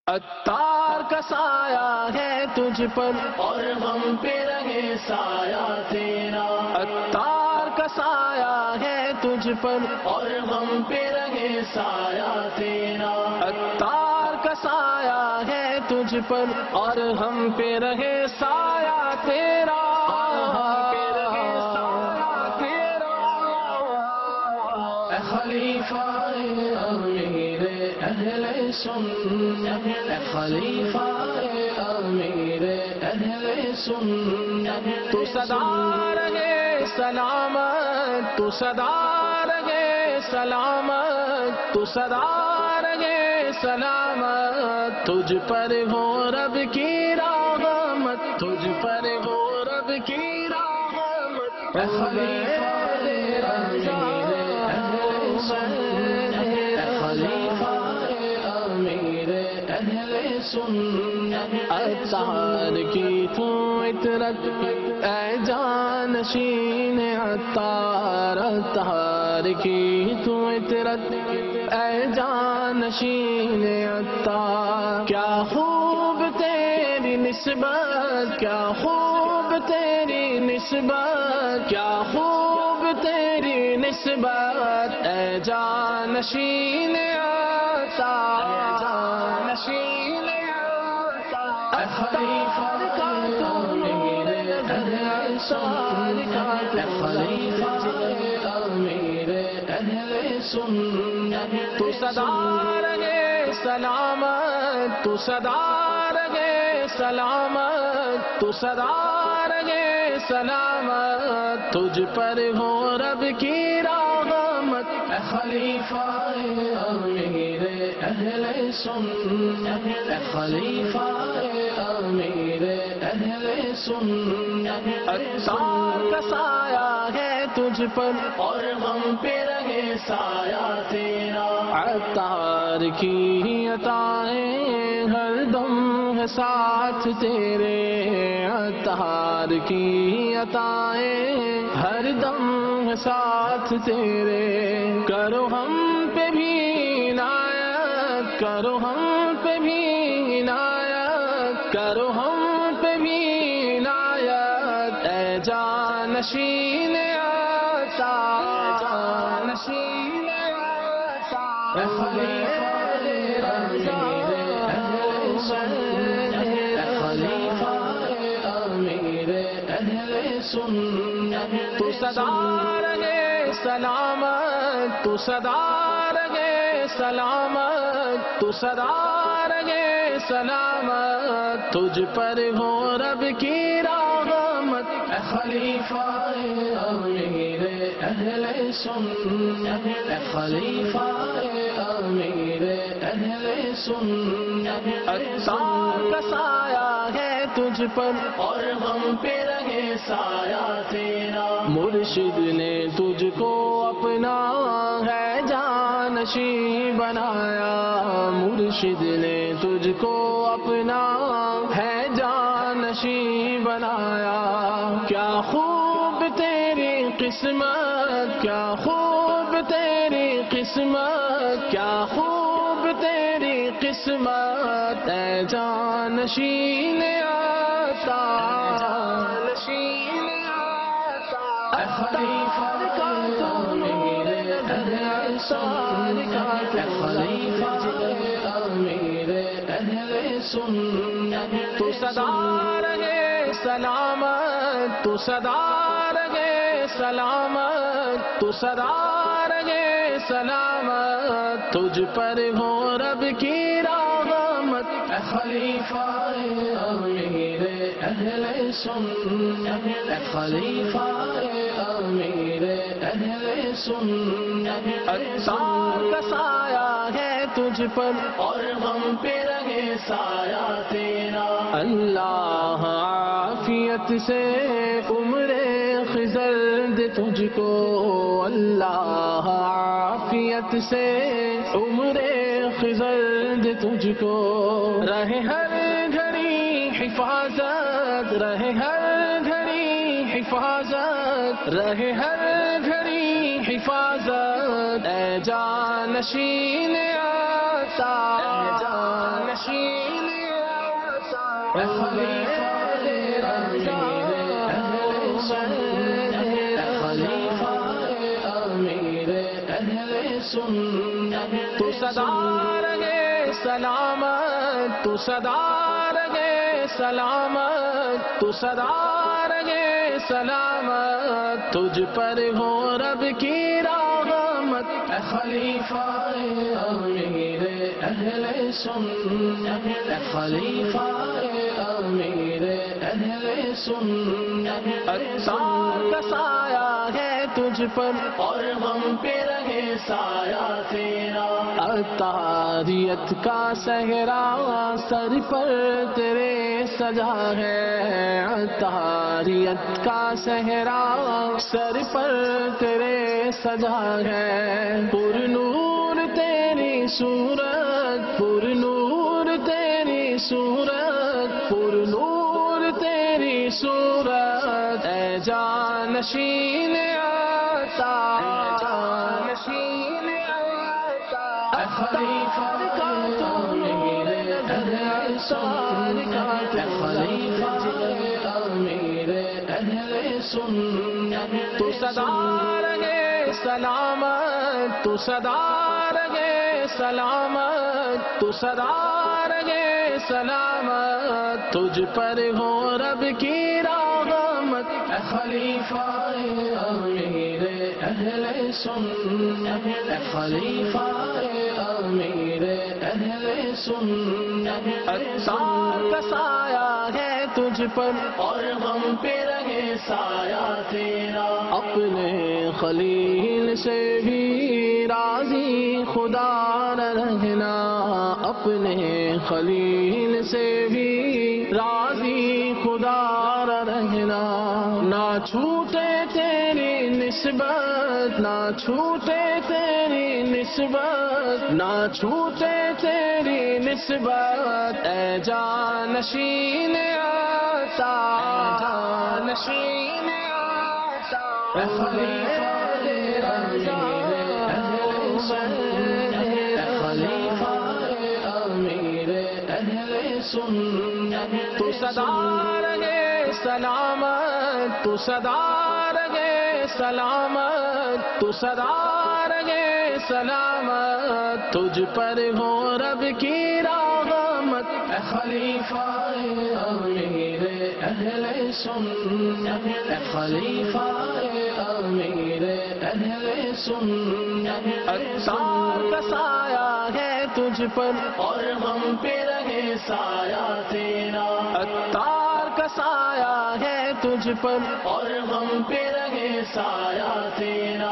عطار کا سایہ ہے تجھ پر اور ہم پہ رہے سایہ تیرا. عطار کا سایہ ہے تجھ پر اور ہم پہ رہے سایہ تیرا. عطار کا سایہ ہے تجھ پر اور ہم پہ رہے سایہ تیرا. اے خلیفہ امیر اہل سنت، اے خلیفہ امیر اہل سنت، تو سدا رہے سلامت، تو سدا رہے سلامت، تو سدا رہے سلامت. تجھ پر ہو رب کی رحمت، تجھ پر ہو رب کی رحمت. اے خلیفہ عطار کی تو عطرت اے جانشین عطار، عطار کی تو عطرت اے جانشین عطار. کیا خوب تیری نسبت، کیا خوب تیری نسبت، کیا خوب تیری نسبت اے جانشین عطار، اے جانشین عطار. اے خلیفہ امیر اہل سنت، اے خلیفہ امیر اہل سنت، تو سدا رہے سلامت، تو سدا رہے سلامت، تو سدا رہے سلامت. تجھ پر ہو رب کی رحمت. اے خلیفہ امیر اہل سنت، اے خلیفہ امیر اہل سنت. عطار کا سایہ ہے تجھ پر اور ہم پہ رہے سایہ تیرا. عطار کی عطائیں ہر دم ہے ساتھ تیرے، عطار کی عطائیں ہر دم ہے ساتھ تیرے. کرو ہم پہ بھی عنایت، کرو ہم پہ بھی عنایت، کرو ہم پہ بھی عنایت اے جانشین عطار، جانشین عطار. اے خلیفہ امیر اہل سنت، اے خلیفہ امیر اہل سنت، تو سدا رہے سلامت، تو سدا رہے سلامت، تو سدا رہے سلامت. تجھ پر ہو رب کی رحمت. اے خلیفہ امیر اہل سنت، اے خلیفہ امیر اہل سنت. عطار کا سایہ ہے تجھ پر اور ہم پہ رہے سایہ تیرا. مرشد نے تجھ کو اپنا ہے جانشین بنایا، مرشد نے تجھ کو اپنا ہے جانشین بنایا. کیا خوب تیری قسمت، کیا خوب تیری قسمت، کیا خوب تیری قسمت اے جانشین عطار، جانشین عطار. اے خلیفہ امیر اہل سنت، اے خلیفہ امیر اہل سنت، تو سدا رہے سلامت، تو سدا رہے سلامت، تو سدا رہے سلامت. تجھ پر ہو رب کی رحمت. اے خلیفہ امیر اہل سنت، اے خلیفہ امیر اہل سنت. عطار کا سایہ ہے تجھ پر اور ہم پہ رہے سایہ تیرا. اللہ عافیت سے عمر خضر دے تجھ کو، اللہ عافیت سے عمر خضر دے تجھ کو. رہے ہر گھڑی حفاظت، رہے ہر گھڑی حفاظت، رہے ہر گھڑی حفاظت اے جانشین عطار، اے جانشین تو صدا رہے سلامت، تو صدا رہے سلامت، تو صدا رہے سلامت، تجھ پر ہو رب کی رحمت، اے خلیفہ امیر اہل سنت، اے خلیفہ امیر اہل سنت، اتار کا سایہ ہے تجھ پر اور ہم پہ رہے سایہ تیرا، اتاریت کا صحرا سر پر تیرے سجا ہے، اتاریت کا صحرا سر پر تیرے سجا ہے، پر نور تیری صورت، پر نور تیری صورت، پر نور تیری صورت، اے جانشین عطا، اے جانشین عطا، اے خلیفہ امیر اہل سنت، اے خلیفہ امیر اہل سنت، تو صدا رہے سلامت، تو صدا رہے سلامت، تو صدا رہے سلامت، تجھ پر ہو رب کی رحمت، اے خلیفہ امیر اہل سنت، اے خلیفہ امیر اہل سنت، اتار کا سایہ ہے تجھ پر اور ہم پہ رہے سایہ تیرا، اپنے خلیل سے بھی راضی خدا نہ رہنا، اپنے خلیل سے بھی راضی خدا نہ رہنا، نہ چھوٹے تیری نسبت، نہ چھوٹے تیری نسبت، نہ چھوٹے تیری نسبت، اے جانشین عطا، جانشین عطا، اے خلیفہ امیر اہل سنت، اے خلیفہ امیر اہل سنت، تو صدا رہے سلامت، تو صدا رہے سلامت، تو صدا رہے سلامت، تجھ پر ہو رب کی رحمت، اے خلیفہ امیر اہل سنت، اے خلیفہ امیر اہل سنت، اتار کا سایہ ہے تجھ پر اور ہم پہ رہے سایہ تیرا، اتار کا سایہ ہے تجھ پر اور ہم پہ رہے سایہ تیرا،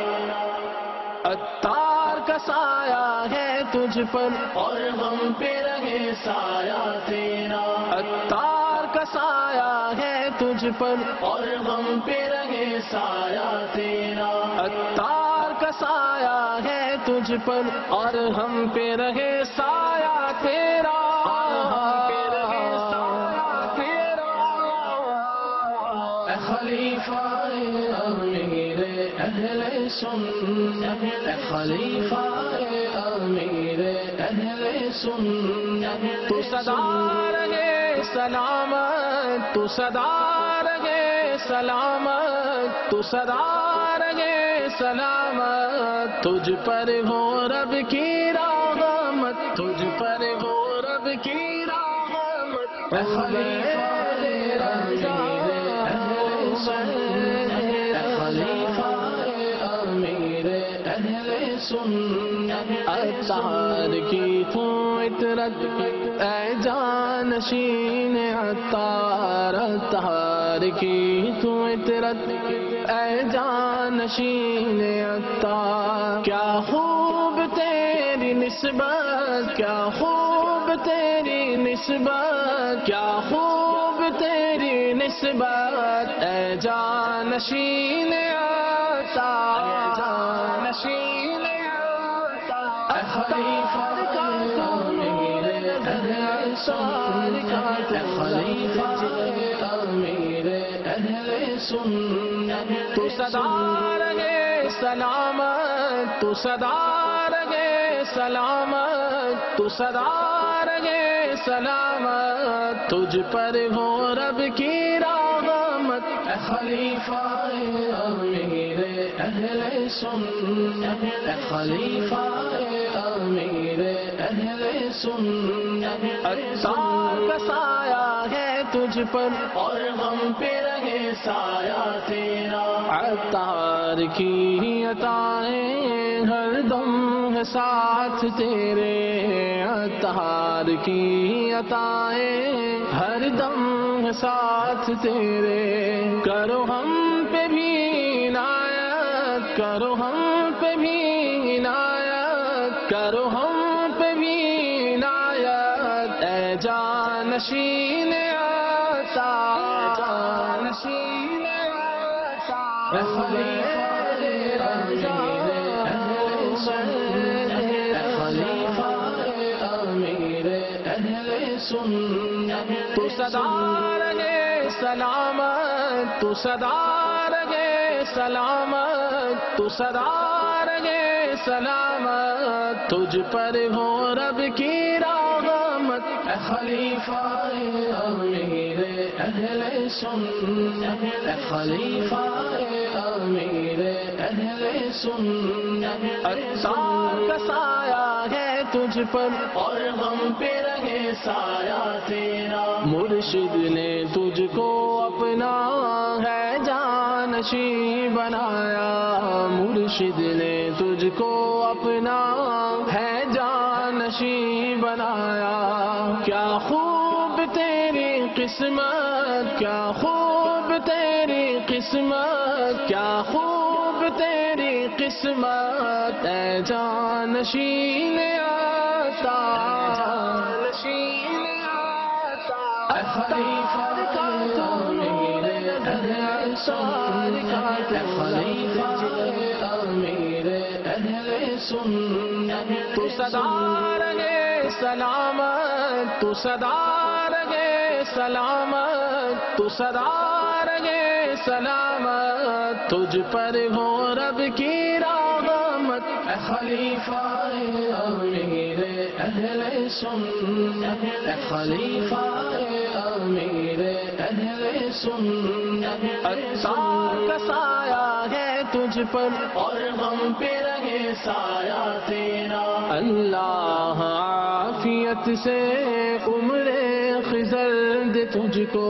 اتار کا سایہ ہے تجھ پر اور ہم پہ رہے سایہ تیرا، اتار کا سایہ ہے تجھ پر اور ہم پہ رہے سایہ تیرا، اتار کا سایہ ہے تجھ پر اور ہم پہ رہے سایہ تیرا، اے خلیفہ امیر اہل سنت، اے خلیفہ امیر اہل سنت، تو صدا رہے سلامت، تو صدا رہے سلامت، تو صدا رہے سلامت، تجھ پر ہو رب کی رحمت، تجھ پر ہو رب کی رحمت، اے خلیفہ امیر سنت، اے خلیفہ امیر اہل سنت، اتار کی تو عطرت اے جانشین عطار، اتار کی تو عطرت اے جانشین عطار، کیا خوب تیری نسبت، کیا خوب تیری نسبت، کیا خوب تیری نسبت، اے جانشین عطار، اے جانشین عطار، اے خلیفہ امیر اہل سنت، اے خلیفہ امیر اہل سنت، تو صدا رہے سلامت، تو صدا رہے سلامت، تو صدا رہے سلامت تجھ پر ہو رب کی رحمت اے خلیفہ امیر اہل سنت اے خلیفہ امیر اہل سنت عطار کا سایہ ہے تجھ پر اور غم پہ رہے سایہ تیرا عطار کی عطائیں ہر دم ہے ساتھ تیرے عطار کی عطائیں ہر دم ہے ساتھ تیرے کرو ہم پہ بھی عنایت کرو ہم پہ بھی عنایت کرو ہم پہ بھی عنایت اے جانشین عطار جانشین عطار اے خلیفہ امیر سنت اے خلیفہ امیر اہل سنت تو سدا رہے سلامت تو سدا رہے سلامت تو سدا رہے سلامت تجھ پر ہو رب کی رحمت اے خلیفہ امیر اہل سنت اے خلیفہ امیر اہل سنت عطار کا سایہ ہے تجھ پر اور غم پہ رہے سایہ تیرا مرشد نے تجھ کو اپنا ہے جانشیں بنایا مرشد نے تجھ کو اپنا ہے جانشیں بنایا کیا خوب تیری قسمت کیا خوب تیری قسمت کیا خوب تیری قسمت اے جانشین عطار جانشین عطار اے خلیفہ امیر اہل سنت اے خلیفہ امیر اہل سنت تو سدا رہے سلامت تو سدا رہے سلامت تو سدا رہے سلامت تجھ پر ہو رب کی رحمت اے خلیفہ امیر اہل سنت اے خلیفہ امیر اہل سنت عطار کا سایہ ہے تجھ پر اور غم پہ رہے سایہ تیرا اللہ عافیت سے عمر خضر دے تجھ کو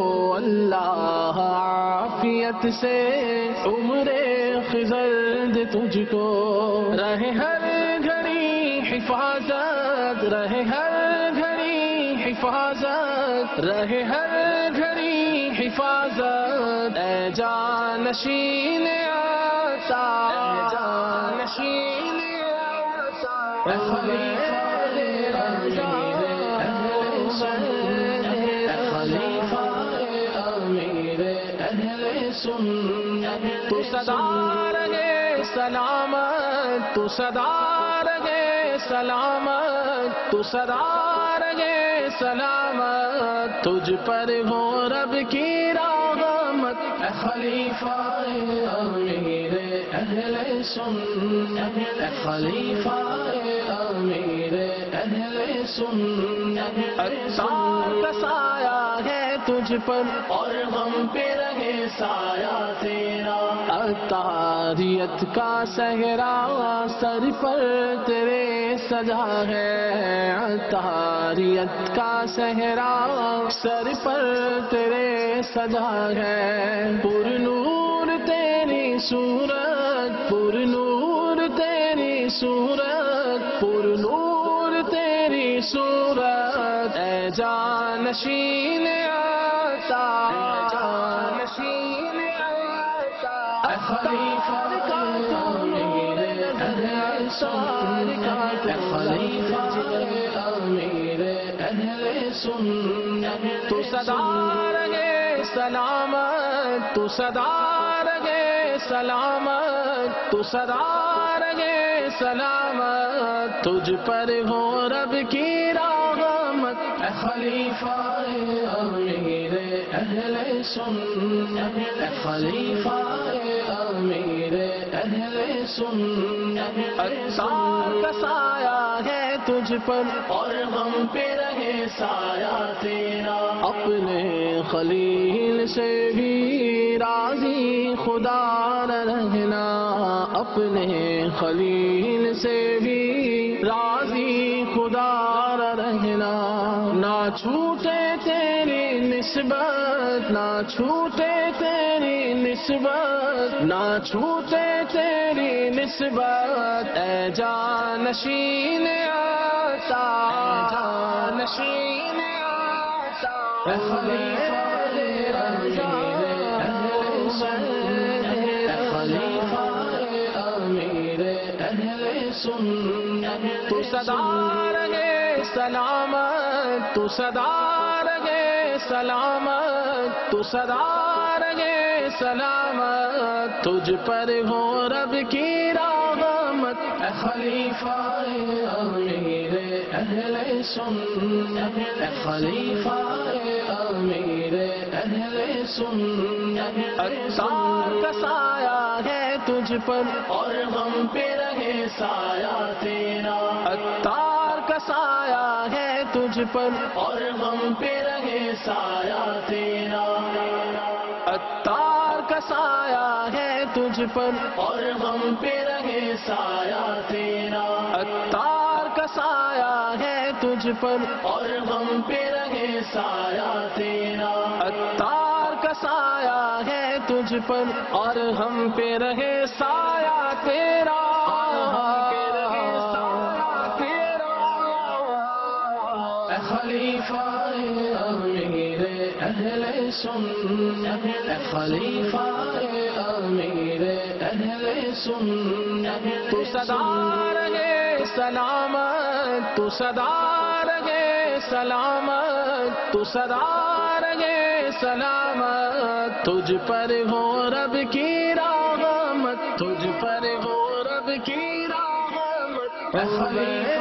اللہ عافیت سے عمر خضر دے تجھ کو رہے ہر گھڑی حفاظت رہے ہر گھڑی حفاظت رہے ہر گھڑی حفاظت اے جانشین عطار جانشین عطار اے خلیفہ امیر اہل سنت اے خلیفہ امیر اہل سنت تو سدا رہے سلامت تو سدا رہے سلامت تو سدا رہے سلامت تجھ پر ہو رب کی رحمت اے خلیفہ امیر اہل سنت اے خلیفہ امیر اہل سنت عطار کا سایہ ہے تجھ پر اور غم پہ رہے سایہ تیرا عطاریت کا صحرا سر پر تیرے سجا ہے عطاریت کا صحرا سر پر تیرے سجا ہے پر نور تیری صورت پر نور تیری صورت پر نور تیری صورت اے جانشین عطار جانشین عطار اے خلیفہ امیر اہل سنت اے خلیفہ امیر اہل سنت تو سدا رہے سلامت تو سدا رہے سلامت تو سدا رہے سلامت تجھ پر ہو رب کی رحمت اے خلیفہ امیر اہل سنت اے خلیفہ امیر اہل سنت عطار کا سایہ ہے تجھ پر اور ہم پہ رہے سایہ تیرا. اپنے خلیل سے بھی راضی خدا نہ رہنا، اپنے خلیل سے بھی راضی خدا نہ رہنا. نہ چھوٹے تیری نسبت، نہ چھوٹے تیری نسبت، نہ چھوٹے تیری نسبت. اے جانشین عطا، جانشین عطا، اے خلیفہ تو صدا رہے سلامت، تو صدا رہے سلامت، تو صدا رہے سلامت. تجھ پر ہو رب کی رحمت. اے خلیفہ امیر اہل سنت، اے خلیفہ امیر اہل سنت. عطار کا سایہ ہے تجھ پر اور ہم پہ رہے سایہ تیرا. عطار کا سایہ ہے تجھ پر اور ہم پہ رہے سایہ تیرا. عطار کا سایہ ہے تجھ پر اور ہم پہ رہے سایہ تیرا. عطار کا سایہ ہے تجھ پر اور ہم پہ رہے سایہ تیرا. عطار کا سایہ ہے تجھ پر اور ہم پہ رہے سایہ تیرا. اے خلیفہ امیر اہل سنت، اے خلیفہ امیر اہل سنت. تو صدا رہے سلامت، تو صدا رہے سلامت، تو صدا رہے سلامت. تجھ پر ہو رب کی رحمت، تجھ پر ہو رب کی رحمت. اے خلیفہ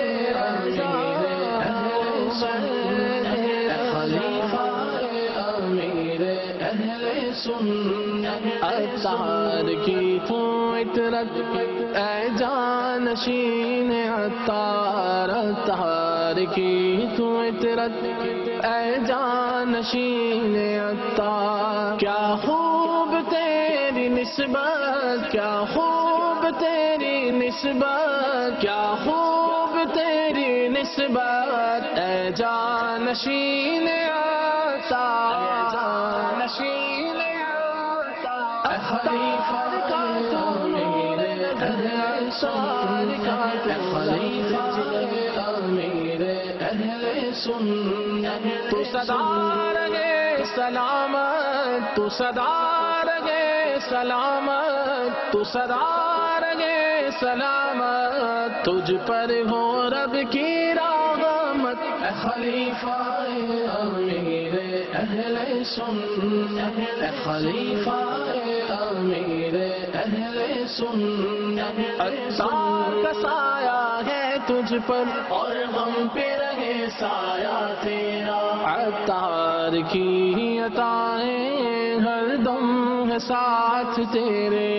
عطار کی تو عطرت اے جانشین عطار. عطار کی تو عطرت اے جانشین عطار. کیا خوب تیری نسبت، کیا خوب تیری نسبت، کیا خوب تیری نسبت. اے جانشین عطار، جانشین عطار. اے خلیفہ امیر اہل سنت، اے خلیفہ امیر اہل سنت. تو صدا رہے سلامت، تو صدا رہے سلامت، تو صدا رہے سلامت. تجھ پر ہو رب کی رحمت. اے خلیفہ امیر اہل سنت، اے خلیفہ امیر اہل سنت. عطار کا سایہ ہے تجھ پر اور ہم پہ رہے سایہ تیرا. عطار کی عطائیں ہر دم ہے ساتھ تیرے.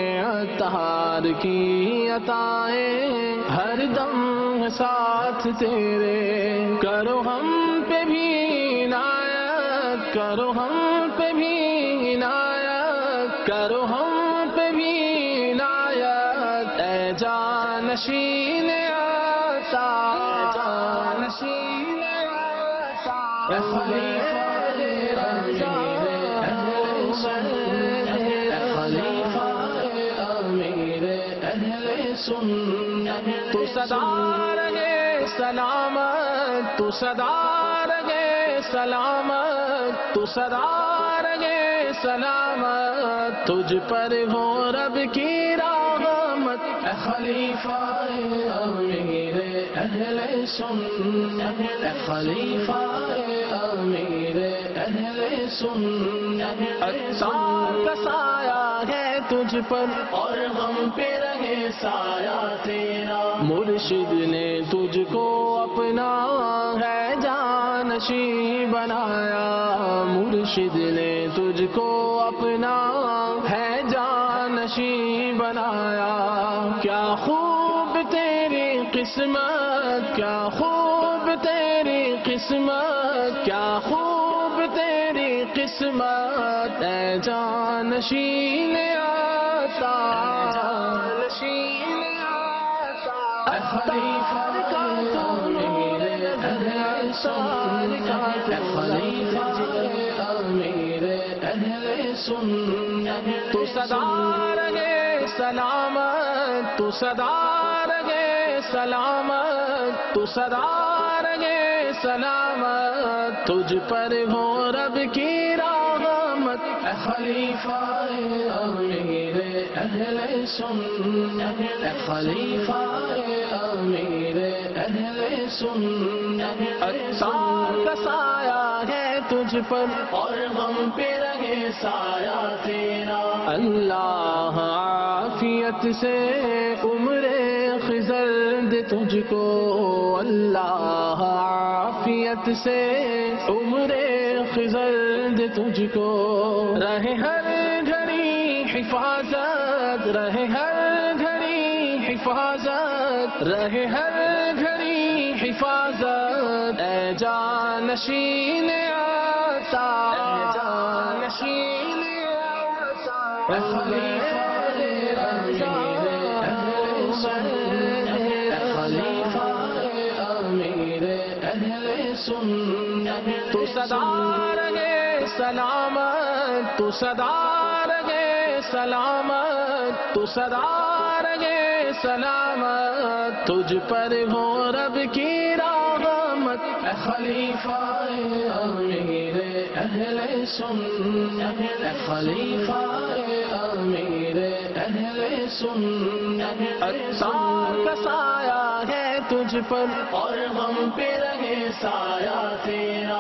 عطار کی عطائیں ہر دم ہے ساتھ تیرے. کرو ہم پہ بھی عنایت، کرو ہم پہ بھی عنایت، کرو ہم پہ بھی عنایت. اے جانشین عطار، جانشین عطار. اے خلیفہ امیر اہل سنت، اے خلیفہ امیر اہل سنت. تو صدا رہے سلامت، تو صدا رہے سلامت، تو صدا رہے سلامت. تجھ پر ہو رب کی رحمت. اے خلیفہ امیر اہل سنت، اے خلیفہ امیر اہل سنت. عطار کا سایہ ہے تجھ پر اور ہم پہ رہے سایہ تیرا. مرشد نے تجھ کو اپنا ہے جانشیں بنایا. مرشد نے تجھ کو اپنا ہے جانشیں بنایا. کیا خوب تیری قسمت، عصمت کیا خوب تیری قسمت اے جانشین آتا اے خلیفہ امیر اہل سنت اے خلیفہ امیر اہل سنت تو صدا رہے سلامت تو صدا رہے سلامت تو صدا رہے سلامت تجھ پر ہو رب کی رحمت اے خلیفہ امیر اہل سنت اے خلیفہ امیر اہل سنت اتار کا سایہ ہے تجھ پر اور ہم پہ رہے سایہ تیرا اللہ عافیت سے عمر خضر دے تجھ کو اللہ عافیت سے عمر خضر دے تجھ کو رہے ہر گھڑی حفاظت رہے ہر گھڑی حفاظت رہے ہر گھڑی حفاظت اے جانشین آتا اے جانشین آتا اے خلیفہ تو صدا رہے سلامت تو صدا رہے سلامت تو صدا رہے سلامت تجھ پر ہو رب کی رحمت اے خلیفہ امیر اہل سنت اے خلیفہ امیر اہل سنت اتار کا سایہ ہے تجھ پر اور ہم پہ رہے سایہ تیرا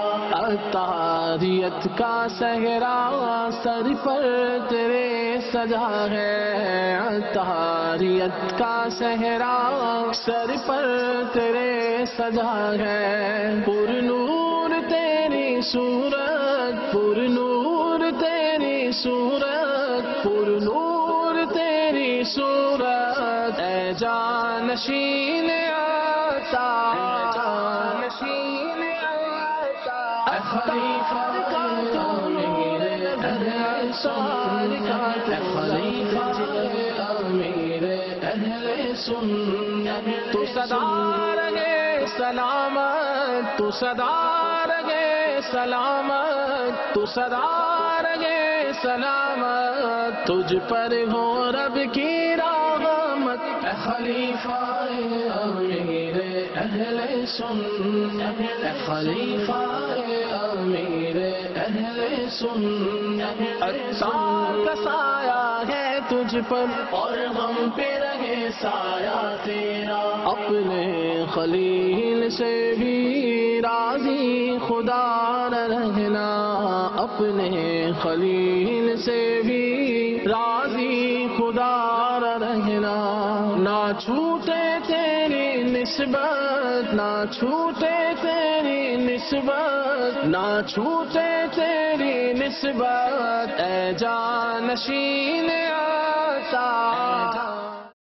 عطاریت کا صحرا سر پر تیرے سجا ہے عطاریت کا صحرا سر پر تیرے سجا ہے پر نور تیری صورت پر نور تیری صورت پر نور تیری صورت اے جانشین آتا اے جانشین آتا اے خلیفہ امیر اہل سنت اے خلیفہ امیر اہل سنت تو صدا رہے سلامت تو صدا رہے سلامت تو صدا رہے سلامت تجھ پر ہو رب کی رحمت اے خلیفہ امیر اہل سنت اے خلیفہ امیر اہل سنت اتار کا سایہ ہے تجھ پر اور ہم پہ رہے سایہ تیرا اپنے خلیل سے بھی راضی خدا نہ رہنا اپنے خلیل سے بھی راضی خدا نہ رہنا نہ چھوٹے تیری نسبت نہ چھوٹے تیری نسبت نہ چھوٹے تیری نسبت اے جانشین آتا